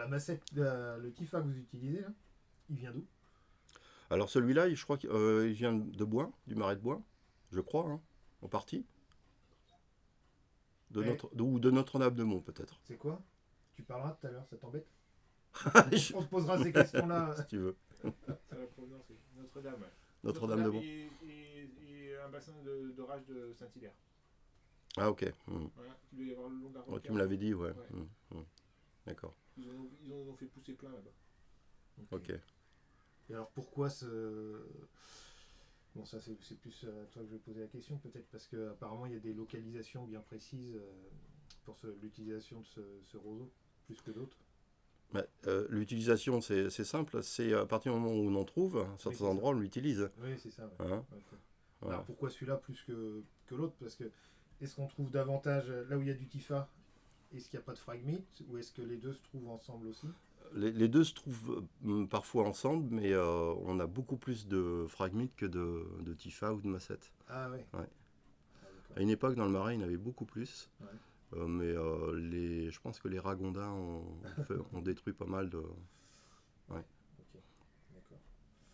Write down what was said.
Macette, le Tifa que vous utilisez, là, il vient d'où? Alors celui-là, je crois qu'il vient de Bois, du Marais de Bois, je crois, hein, en partie. Eh, Ou de Notre-Dame-de-Mont peut-être. c'est quoi? Tu parleras tout à l'heure, ça t'embête? Je- On te posera ces questions-là. si tu veux. C'est la Provenance, oui. Notre-Dame. Ouais. Notre-Dame Notre-Dame-de-Mont. et un bassin d'orage de Saint-Hilaire. Ah ok. Voilà, il doit y avoir le long de la Ouais, tu Ronquière. me l'avais dit, ouais. Ouais. D'accord. Ils en ont fait pousser plein là-bas. Ok. Et alors pourquoi ce... Bon, ça c'est plus à toi que je vais poser la question, peut-être parce qu'apparemment il y a des localisations bien précises pour l'utilisation de ce roseau, plus que d'autres. Bah, l'utilisation, c'est simple. C'est à partir du moment où on en trouve, à Oui, certains c'est ça. endroits, on l'utilise. Oui, c'est ça. Ouais. Hein, Ok. voilà. Alors pourquoi celui-là plus que l'autre? Parce que est-ce qu'on trouve davantage là où il y a du Tifa? Est-ce qu'il n'y a pas de fragmite? Ou est-ce que les deux se trouvent ensemble aussi? Les deux se trouvent parfois ensemble, mais on a beaucoup plus de fragmites que de Tifa ou de Macette. Ah ouais. Ouais. Ah, À une époque, dans le Marais, il y en avait beaucoup plus. ouais. Mais je pense que les ragondins ont détruit pas mal de. Ouais.